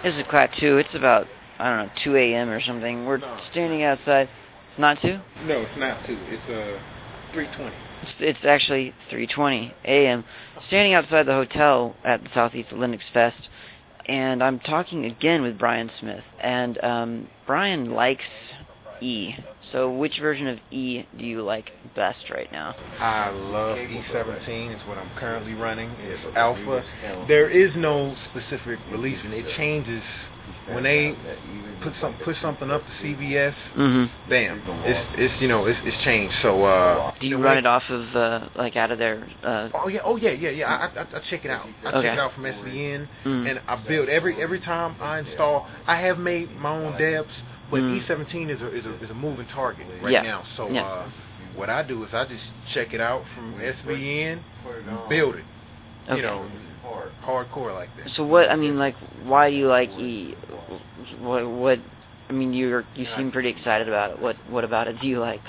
This is Klaatu. It's about, I don't know, 2 a.m. or something. We're standing outside. It's not 2? No, it's not 2. It's 3:20. It's actually 3:20 a.m. Standing outside the hotel at the Southeast Linux Fest, and I'm talking again with Brian Smith. And Brian likes E. So which version of E do you like best right now? I love E17. It's what I'm currently running. It's alpha. There is no specific release, and it changes when they push something up to CBS. Mm-hmm. Bam! It's changed. So do you run it off of out of their? Oh yeah. I check it out. I check it out from SVN, and I build every time I install. I have made my own debs. But E17 is a moving target right now. So what I do is I just check it out from SVN, build it. Okay. Hardcore like that. So what? I mean, why do you like E? What? I mean, you seem pretty excited about it. What about it do you like?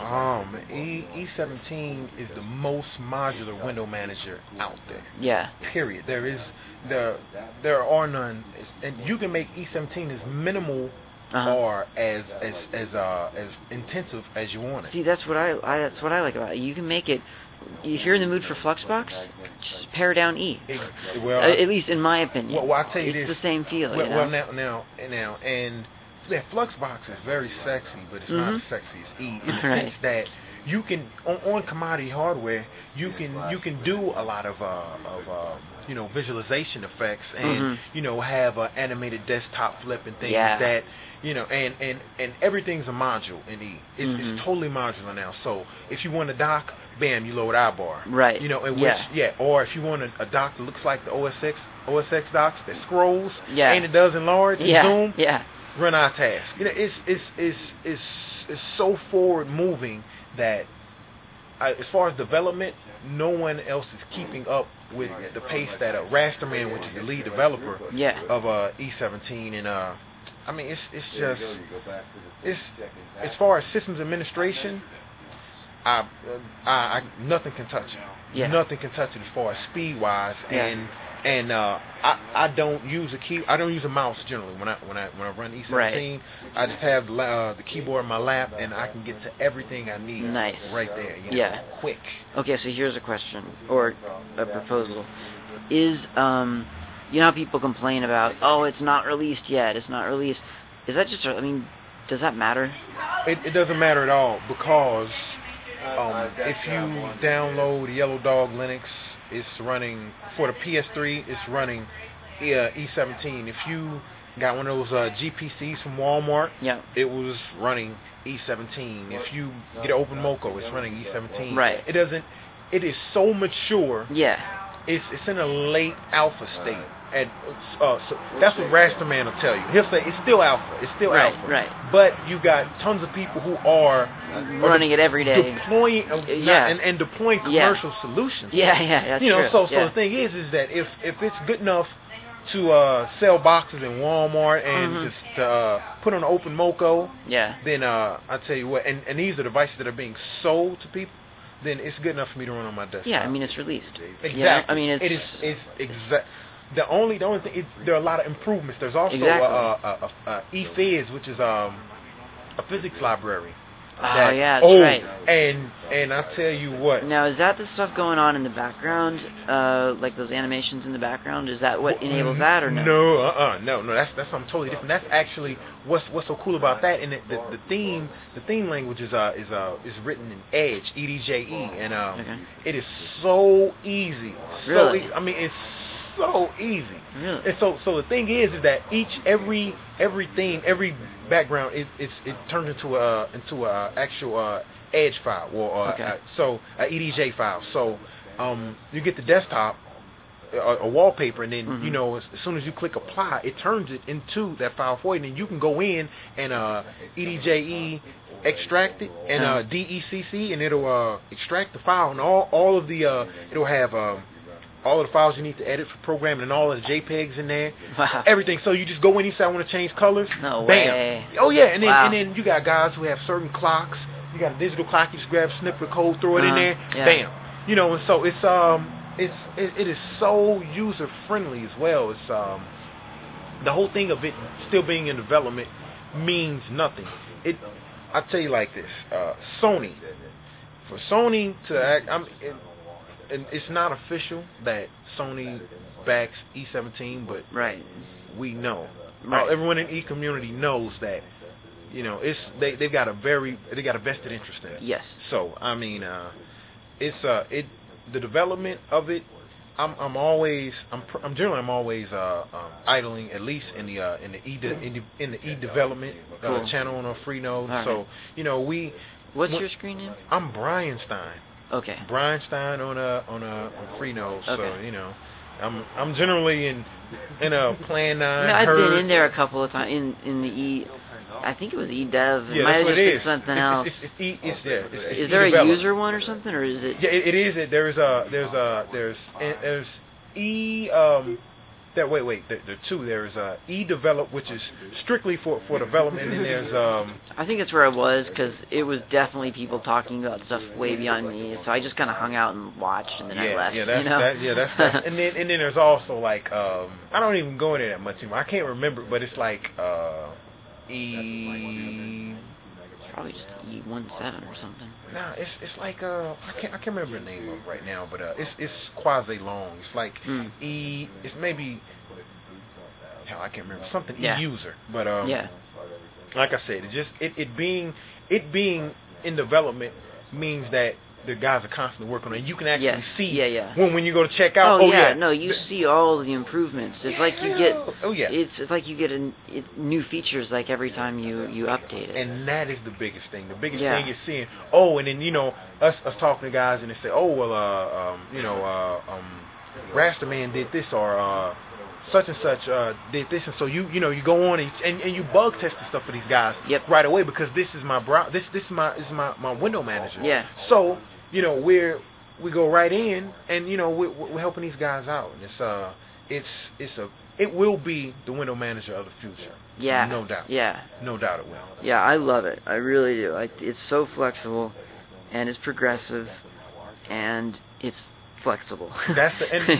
E17 is the most modular window manager out there. Yeah. Period. There are none, and you can make E17 as minimal. Or as intensive as you want it. See, that's what I like about it. You can make it. If you're in the mood for Fluxbox, just pare down E. At least in my opinion. Well, I'll tell you it's this. The same feel. Well, now, and Fluxbox is very sexy, but it's not as sexy as E in the sense that you can on commodity hardware you can do a lot of visualization effects and have an animated desktop flip and things that and everything's a module in E. It's totally modular now. So if you want a dock, bam, you load iBar. Right. Or if you want a dock that looks like the OS X docks that scrolls and it does enlarge and zoom. Yeah. Run iTask. It's so forward moving that as far as development, no one else is keeping up with the pace that Rasterman, which is the lead developer of E17, and I mean it's just as far as systems administration, I nothing can touch it. Yeah. Nothing can touch it as far as speed wise and I don't use I don't use a mouse generally when I run E17. Right. I just have the keyboard in my lap and I can get to everything I need. Nice. Right there. Quick. Okay, so here's a question or a proposal. Is how people complain about it's not released yet. It's not released. Is that just? I mean, does that matter? It doesn't matter at all because if you download Yellow Dog Linux. It's running for the PS3. It's running E17. If you got one of those GPCs from Walmart, it was running E17. If you get an OpenMoko, it's running E17. Right. It is so mature. Yeah. It's in a late alpha state. And so that's what Rasterman will tell you. He'll say it's still alpha. It's still alpha. Right. But you got tons of people who are running it every day, deploying and deploying commercial solutions. That's true. So the thing is that if it's good enough to sell boxes in Walmart and just put on an OpenMoko, then I tell you what, and these are devices that are being sold to people. Then it's good enough for me to run on my desktop. Yeah, I mean it's released. Exactly. I mean it's exact. The only thing there are a lot of improvements. There's also eFiz, which is a physics library. That's right. And I tell you what. Now, is that the stuff going on in the background, like those animations in the background? Is that what enables that, or no? No. That's something totally different. That's actually what's so cool about that. And the theme language is written in Edge, EDJE, and it is so easy. Really? I mean, it's so easy. Really? And so the thing is that every theme, every background, it turns into a actual Edge file or a EDJ file. So you get the desktop, a wallpaper, and then as soon as you click apply, it turns it into that file for you, and then you can go in and EDJE extract it and DECC, and it'll extract the file, and all of the it'll have all of the files you need to edit for programming and all of the JPEGs in there. Wow. Everything. So you just go in, you say I want to change colors. No Bam. way. Oh yeah, and then you got guys who have certain clocks. You got a digital clock, you just grab a snippet of code, throw it in there, bam. And so it is so user friendly as well. the whole thing of it still being in development means nothing. I'll tell you like this, Sony, for Sony to act, and it's not official that Sony backs E17, but we know. Everyone in E community knows that, you know, they've got a vested interest in it. Yes. So I mean, the development of it. I'm generally idling at least in the E development channel on a Freenode. Right. So you know What's your screen name? I'm Brian Stein. Okay. Brian Stein on Freenode. Okay. So you know, I'm generally in a Plan 9. I've been in there a couple of times in the E. I think it was eDev. It might have just been something else. Is there a user one or something, or is it? Yeah, it is. There's E. There are two. There's eDevelop, which is strictly for development, and then there's I think that's where I was, because it was definitely people talking about stuff way beyond me. So I just kind of hung out and watched, and then I left. That's and then there's also like I don't even go in there that much anymore. I can't remember, but it's like probably just E17 or something. Nah, it's like I can't remember the name of it right now, but it's quasi long. It's like it's maybe I can't remember something E-user, but like I said, it being in development means that the guys are constantly working on it. You can actually see when you go to check out. You see all the improvements. It's like you get it's like you get new features like every time you update it. And that is the biggest thing. The biggest thing is seeing and then you know us talking to guys and they say Rastaman did this or such and such did this, and so you go on and you bug test the stuff for these guys right away, because this is my this is my window manager. Yeah. So you know we go right in and you know we're helping these guys out. And it will be the window manager of the future. Yeah. No doubt. Yeah. No doubt it will. Yeah, I love it. I really do. It's so flexible, and it's progressive, and it's flexible. That's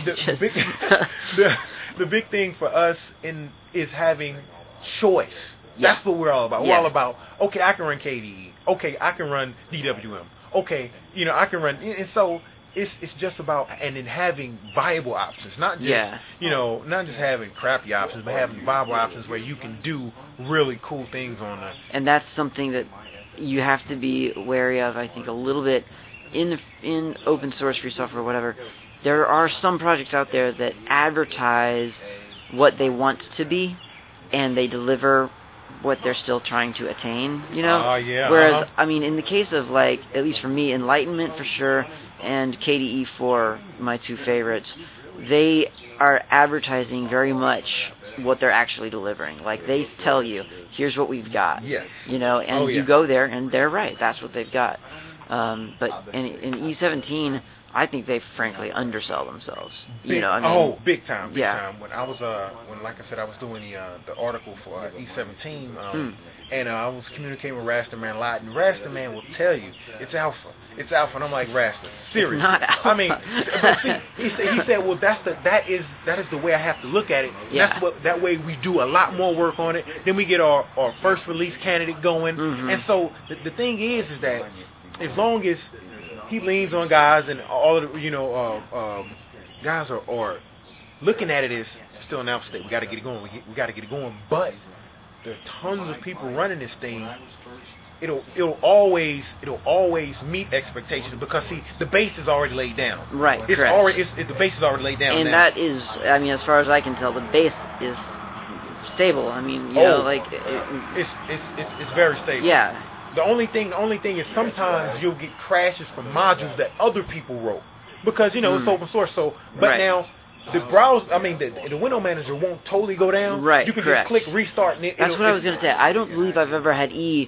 the big thing for us is having choice. That's what we're all about. We're all about, okay, I can run KDE. Okay, I can run DWM. Okay, you know, I can run, and so it's just about and then having viable options, not just not just having crappy options, but having viable options where you can do really cool things on them. And that's something that you have to be wary of, I think, a little bit in open source free software or whatever. There are some projects out there that advertise what they want to be, and they deliver what they're still trying to attain, you know? Whereas, I mean, in the case of, like, at least for me, Enlightenment for sure, and KDE 4, my two favorites, they are advertising very much what they're actually delivering. Like, they tell you, here's what we've got. Yes. You know, and you go there, and they're right. That's what they've got. But in E17, I think they frankly undersell themselves. You know, I mean, big time. When I was like I said, I was doing the article for E17, and I was communicating with Rastaman a lot, and Rastaman will tell you it's alpha, and I'm like, Rasta, seriously? It's not alpha. I mean, but see, he said, well, that is the way I have to look at it. Yeah. That way we do a lot more work on it. Then we get our first release candidate going, and so the thing is that as long as he leans on guys and all of the, guys are looking at it as still an alpha state. We got to get it going. We got to get it going. But there are tons of people running this thing. It'll always meet expectations because see the base is already laid down. Right. It's correct. already the base is already laid down. And now. that is, I mean, as far as I can tell, the base is stable. I mean, you know, like it's very stable. Yeah. The only thing is sometimes you'll get crashes from modules that other people wrote because it's open source. So, but now the browser, I mean, the window manager won't totally go down. Right. You can correct. just click restart. And that's what I was going to say. I don't believe I've ever had E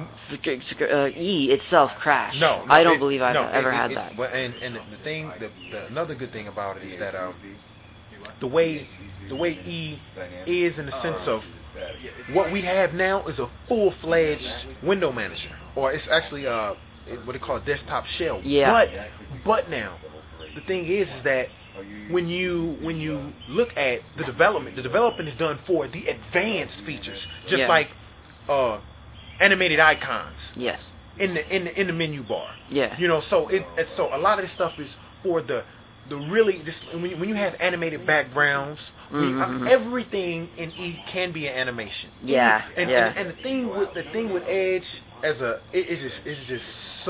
itself crash. No, I don't believe I've ever had that. And the thing, another good thing about it is that the way E is in the sense of what we have now is a full-fledged window manager, or it's actually what they call a desktop shell. Yeah. But now the thing is that when you look at the development is done for the advanced features, just like animated icons. Yes. In the menu bar. Yeah. So so a lot of this stuff is for the really just when you have animated backgrounds, everything in E can be an animation. Yeah. And the thing with Edge it's just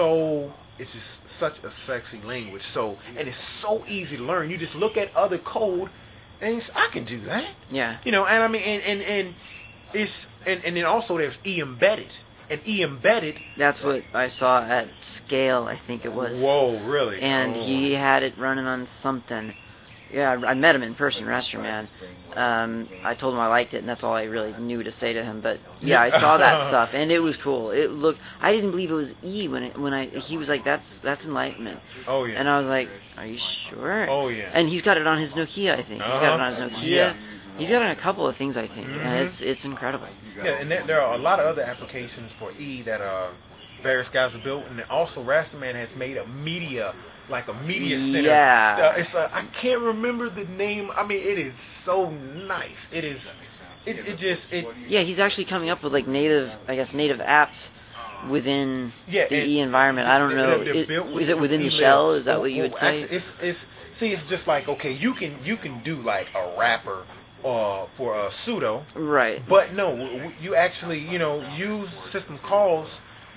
such a sexy language. So, and it's so easy to learn. You just look at other code and I can do that. Yeah. And I mean and it's and then also there's E embedded. And E embedded. That's what I saw at Scale, I think it was. Whoa, really? And he had it running on something. Yeah, I met him in person, Rester Man. I told him I liked it, and that's all I really knew to say to him. But yeah, I saw that stuff, and it was cool. It looked. I didn't believe it was E he was like, that's Enlightenment. Oh yeah. And I was like, are you sure? Oh yeah. And he's got it on his Nokia, I think. He's got it on his Nokia. Yeah. He's got it on a couple of things, I think, and it's incredible. Yeah, and there are a lot of other applications for E that various guys have built, and also Rasterman has made a media center. Yeah. I can't remember the name. I mean, it is so nice. It is. Yeah, he's actually coming up with like native apps within the E environment. I don't know. Is it within the shell? Is that what you would say? Actually, it's just like, okay, you can do like a wrapper for a pseudo. Right. But no, you actually use system calls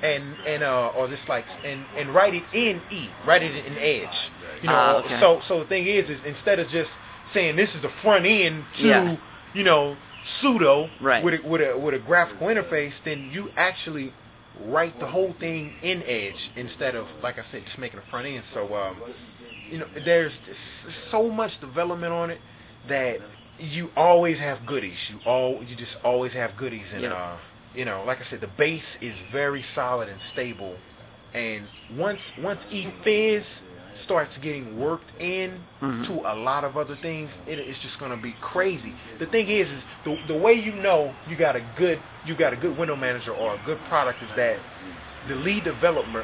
or just like and write it in E, write it in Edge. Okay. So the thing is instead of just saying this is the front end to pseudo with a graphical interface, then you actually write the whole thing in Edge instead of, like I said, just making a front end. So there's so much development on it that you always have goodies. You just always have goodies, and like I said, the base is very solid and stable. And once eFizz starts getting worked in to a lot of other things, it's just going to be crazy. The thing is the way you got a good window manager or a good product is that the lead developer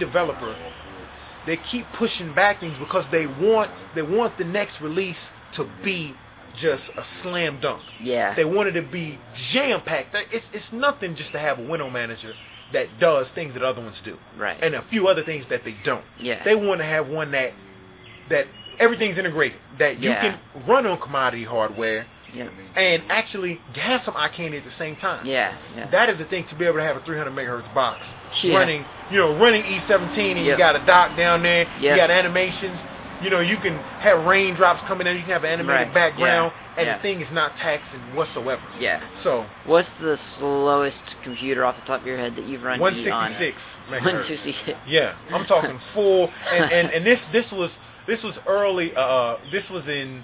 they keep pushing back things because they want the next release to be just a slam dunk. Yeah. They want it to be jam-packed. It's nothing just to have a window manager that does things that other ones do. Right. And a few other things that they don't. Yeah. They want to have one that everything's integrated, that you can run on commodity hardware and actually have some eye candy at the same time. Yeah. That is the thing, to be able to have a 300 megahertz box running E17, and you got a dock down there, you got animations. You can have raindrops coming in. You can have an animated background, and the thing is not taxing whatsoever. Yeah. So, what's the slowest computer off the top of your head that you've run 166 megahertz. 166. Yeah, I'm talking full. And this was early. This was in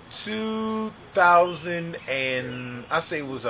2000, and I say it was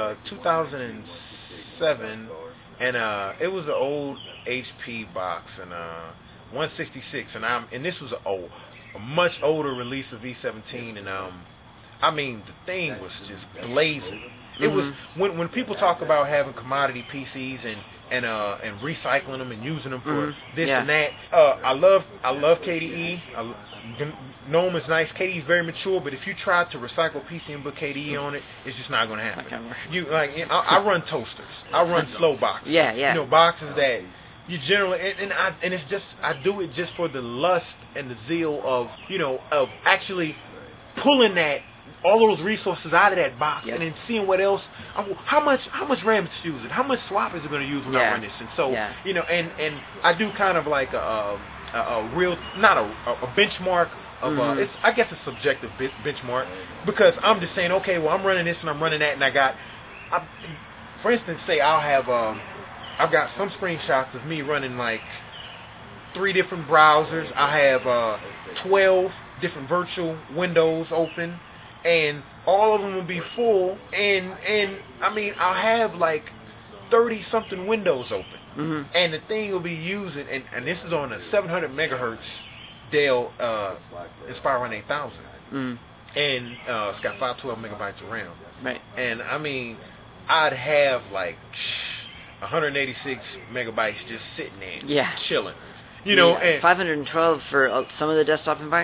2007, and it was an old HP box, and 166, and this was a much older release of V17, and I mean, the thing was just blazing. It was when people talk about having commodity PCs and recycling them and using them for this and that. I love KDE. GNOME is nice. KDE is very mature, but if you try to recycle PC and put KDE on it, it's just not going to happen. I run toasters. I run slow boxes. Yeah. Boxes that you generally and it's just, I do it just for the lust and the zeal of actually pulling all those resources out of that box and then seeing what else. How much RAM is it using? How much swap is it going to use when I run this? And so and I do kind of like a real, not a benchmark of I guess a subjective benchmark, because I'm just saying, okay, well, I'm running this and I'm running that, and for instance, say I've got some screenshots of me running like 3 different browsers. I have 12 different virtual windows open, and all of them will be full, and I mean, I'll have like 30 something windows open, and the thing will be using, and this is on a 700 megahertz Dell Inspiron 8000, and it's got 512 megabytes of RAM, right? And I mean, I'd have like 186 megabytes just sitting there, chilling. And 512 for some of the desktop environments.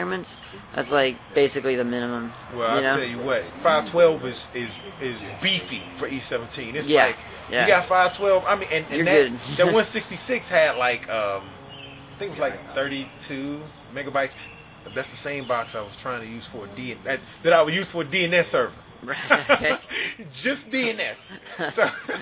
That's like basically the minimum. Well, I'll tell you what, 512 is beefy for E17. It's like you got 512. I mean, and that 166 had like I think it was like 32 megabytes. But that's the same box I was trying to use for a that I would use for a DNS server. Right. Just DNS. So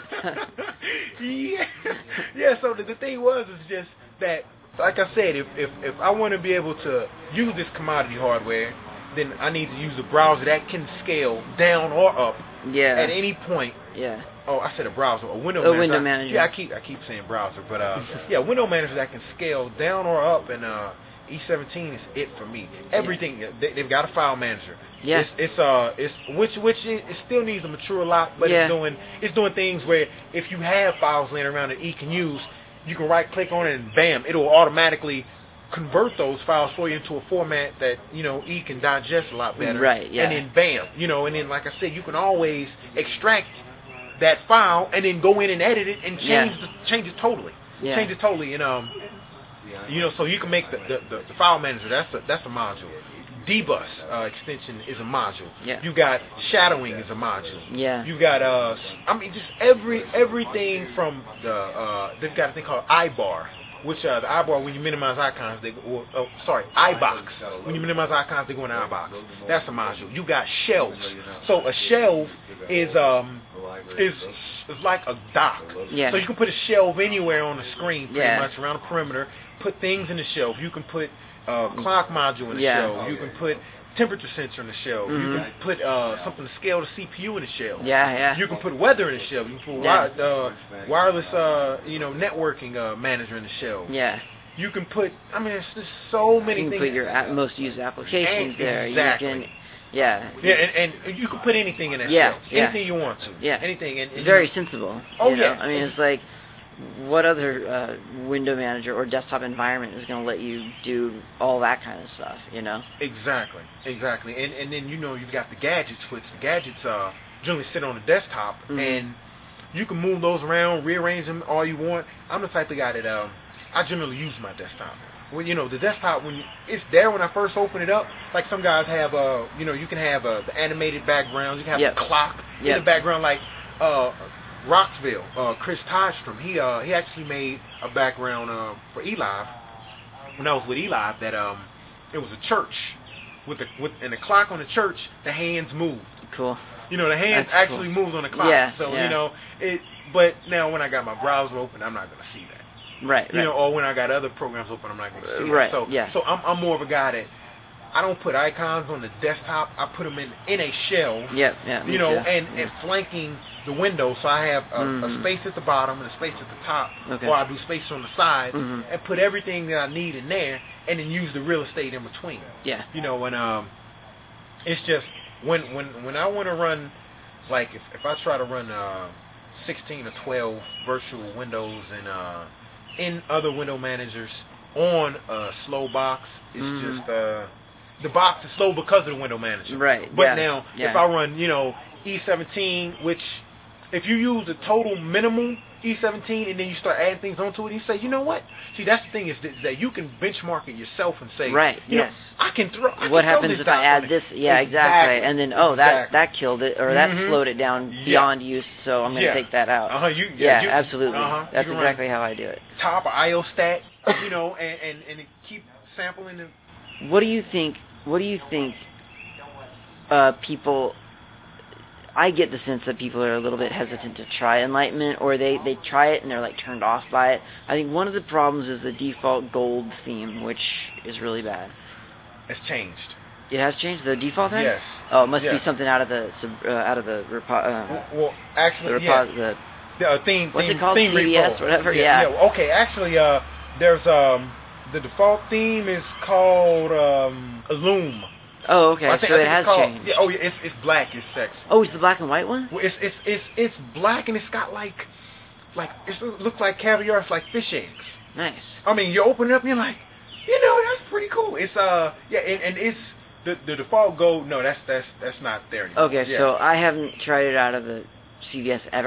yeah. So the thing is just that, like I said, if I want to be able to use this commodity hardware, then I need to use a browser that can scale down or up at any point. Yeah. Oh, I said a browser, a window manager. Window manager. Yeah, I keep saying browser, but window manager that can scale down or up, and E17 is it for me. Everything they've got a file manager. Yeah. Which it still needs to mature a lot, but it's doing things where if you have files laying around that E can use, you can right click on it and bam, it'll automatically convert those files for you into a format that E can digest a lot better. Right. Yeah. And then bam, and then like I said, you can always extract that file and then go in and edit it and change it totally. Yeah. Change it totally, and so you can make the file manager. That's a module. Dbus extension is a module. Yeah. You got shadowing is a module. Yeah. You got just everything from they've got a thing called iBar, which the iBar when you minimize icons iBox. When you minimize icons they go in iBox. That's a module. You got shelves. So a shelf is like a dock. Yeah. So you can put a shelf anywhere on the screen pretty much around the perimeter. Put things in the shelf. You can put clock module in the shelf. You can put temperature sensor in the shelf. Mm-hmm. You can put something to scale the CPU in the shelf. Yeah. You can put weather in the shelf. You can put wireless networking manager in the shelf. Yeah. You can put. I mean, it's just so many things. You can put your most used applications there. Exactly. You can. Yeah. Yeah, and you can put anything in that shelf. Anything you want to. Yeah. Anything. And very sensible. Oh, you know? yeah. I mean, it's like, what other window manager or desktop environment is going to let you do all that kind of stuff, Exactly. And then, you've got the gadgets, which the gadgets generally sit on the desktop, and you can move those around, rearrange them all you want. I'm the type of guy that I generally use my desktop. Well, the desktop, it's there when I first open it up, like some guys have, you can have the animated backgrounds, you can have the clock in the background, like Rocksville, Chris Todstrom, he actually made a background for eLive, when I was with eLive, that it was a church, and the clock on the church, the hands moved. Cool. The hands actually moved on the clock. Yeah, so, but now when I got my browser open, I'm not going to see that. Right. Or when I got other programs open, I'm not going to see right. that. So I'm more of a guy that I don't put icons on the desktop. I put them in a shell. Yeah. And flanking the window, so I have a space at the bottom and a space at the top, or I do space on the side, and put everything that I need in there, and then use the real estate in between. Yeah. And it's just when I want to run, like if I try to run 16 or 12 virtual windows and in other window managers on a slow box, it's just the box is slow because of the window manager. Right. But now if I run E17, which if you use the total minimum E17 and then you start adding things onto it, you say, you know what? See, that's the thing is that you can benchmark it yourself and say, right, you know, I can throw. What happens if I add this? Yeah, exactly. And then that killed it, or that slowed it down beyond use, so I'm going to take that out. Absolutely. That's exactly how I do it. Top IO stat, and keep sampling them. What do you think? People? I get the sense that people are a little bit hesitant to try Enlightenment, or they try it and they're like turned off by it. I think one of the problems is the default gold theme, which is really bad. It's changed. It has changed the default thing? Yes. Oh, it must be something out of the well, actually, the theme. What's it called? Theme CBS, whatever. Yeah. Okay. Actually, there's the default theme is called Illume. Oh, okay. So it has changed. Yeah, it's black. It's sexy. Oh, it's the black and white one? Well, it's black and it's got like it looks like caviar. It's like fish eggs. Nice. I mean, you open it up and you're like, that's pretty cool. It's and it's the default gold. No, that's not there anymore. Okay, so I haven't tried it out of the CVS ever.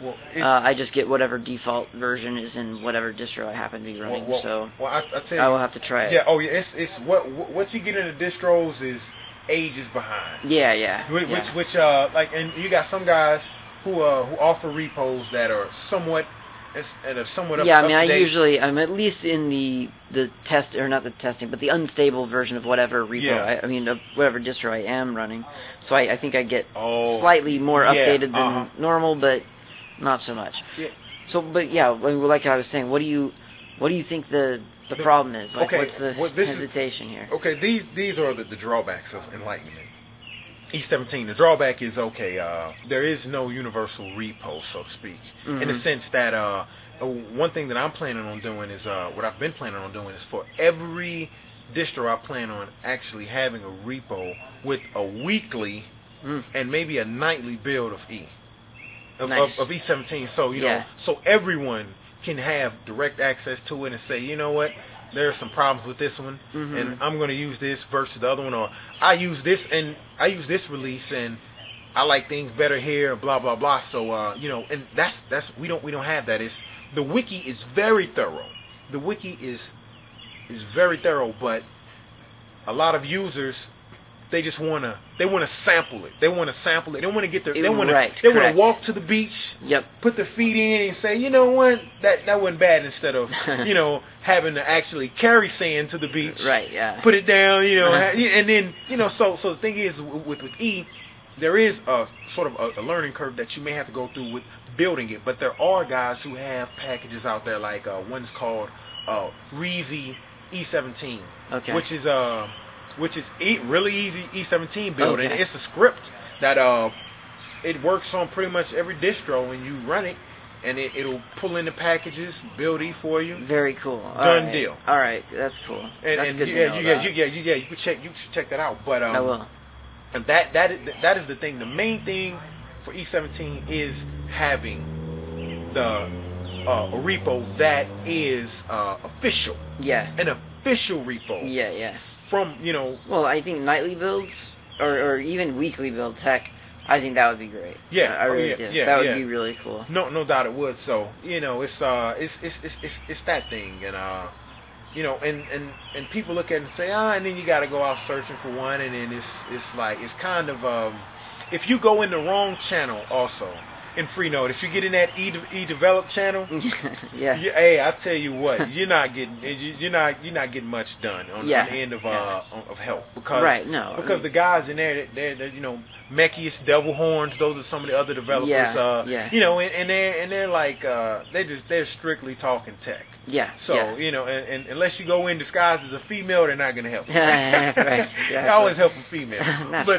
Well, I just get whatever default version is in whatever distro I happen to be running. I tell you, I will have to try it. Yeah, it's what you get in the distros is ages behind. Yeah. Which and you got some guys who offer repos that are somewhat up. Yeah, I mean, up to date. I'm at least in the test, or not the testing, but the unstable version of whatever repo. Yeah. I mean, of whatever distro I am running. So I think I get slightly more updated than normal, but not so much. Yeah. So, but yeah, like I was saying, what do you think the problem is? Like, what's the hesitation here? Okay, these are the drawbacks of Enlightenment. E17, the drawback is, there is no universal repo, so to speak, in the sense that one thing that I'm planning on doing is, what I've been planning on doing is for every distro I plan on actually having a repo with a weekly and maybe a nightly build of of E17. So, you know, so everyone can have direct access to it and say, you know what, there's some problems with this one, and I'm going to use this versus the other one, or I use this release, and I like things better here, blah blah blah. So you know, and that's we don't have that. It's the wiki is very thorough. The wiki is very thorough, but a lot of users, they just wanna sample it. They want to sample it. They want to get their. They want to walk to the beach. Yep. Put their feet in and say, you know what, that wasn't bad. Instead of you know having to actually carry sand to the beach. Right. Yeah. Put it down. You know, and then you know. So the thing is with E, there is a sort of a learning curve that you may have to go through with building it. But there are guys who have packages out there like one's called Reezy E17, which is really easy E17 build, and it's a script that it works on pretty much every distro, and you run it, and it'll pull in the packages, build E for you. Very cool. Done deal. All right, that's cool. And good you should check that out. But I will. And that is the thing. The main thing for E17 is having a repo that is official. Yeah. An official repo. Yeah. From, you know... Well, I think nightly builds, or even weekly builds, heck, I think that would be great. Yeah, I really do. That would be really cool. No doubt it would. So, you know, it's that thing, and you know, and people look at it and say, and then you got to go out searching for one, and then it's kind of if you go in the wrong channel also. In Freenode, if you get in that E-Develop channel, hey, I tell you what, you're not getting much done on the end of help because the guys in there, they're you know, Mechius, Devil Horns, those are some of the other developers, you know, and they're like they're strictly talking tech. So you know, and unless you go in disguised as a female, they're not going to help you. They always help a female, but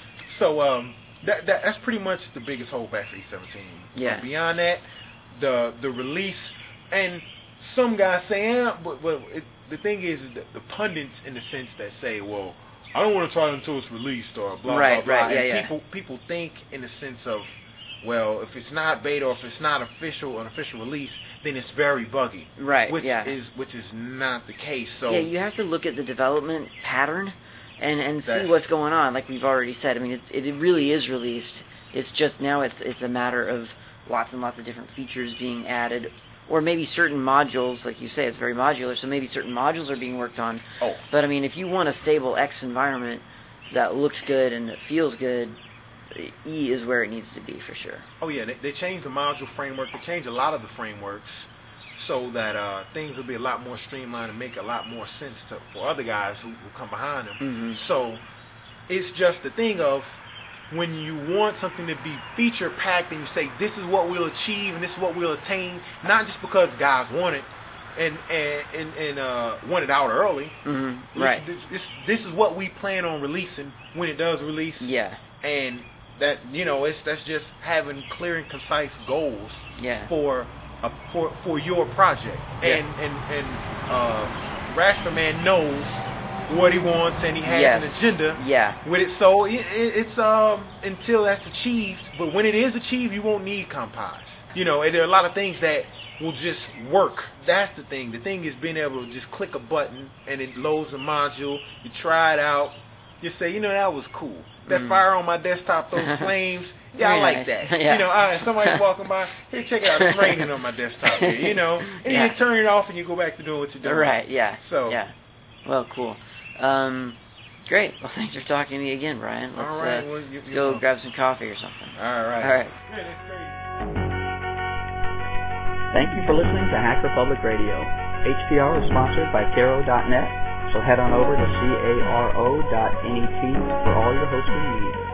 That's pretty much the biggest holdback for E17. Yeah. Beyond that, the release, and some guys say, but the thing is that the pundits, in the sense that say, well, I don't want to try it until it's released, or blah, blah, blah. And people think in the sense of, well, if it's not beta or if it's not an official release, then it's very buggy. Which is not the case. So you have to look at the development pattern and see what's going on, like we've already said. I mean, it really is released. It's just now it's a matter of lots and lots of different features being added, or maybe certain modules, like you say, it's very modular, so maybe certain modules are being worked on. But I mean, if you want a stable X environment that looks good and that feels good, E is where it needs to be for sure. Oh yeah, they changed the module framework. They changed a lot of the frameworks, so that things will be a lot more streamlined and make a lot more sense for other guys who come behind them. So it's just the thing of when you want something to be feature-packed and you say, this is what we'll achieve and this is what we'll attain, not just because guys want it and want it out early. This is what we plan on releasing when it does release. And that, you know, that's just having clear and concise goals for your project, and Rasterman knows what he wants, and he has an agenda with it. So it's until that's achieved. But when it is achieved, you won't need compiles. You know, and there are a lot of things that will just work. That's the thing. The thing is being able to just click a button and it loads a module. You try it out, just say, that was cool. That fire on my desktop, those flames, I like that. Yeah. Somebody's walking by, hey, check it out, it's raining on my desktop here, and you turn it off and you go back to doing what you're doing. Right, yeah. So. Yeah. Well, cool. Great. Well, thanks for talking to me again, Brian. Let's all right. go grab some coffee or something. All right. All right. Yeah, that's great. Thank you for listening to Hacker Public Radio. HPR is sponsored by Caro.net, so head on over to caro.net for all your hosting needs.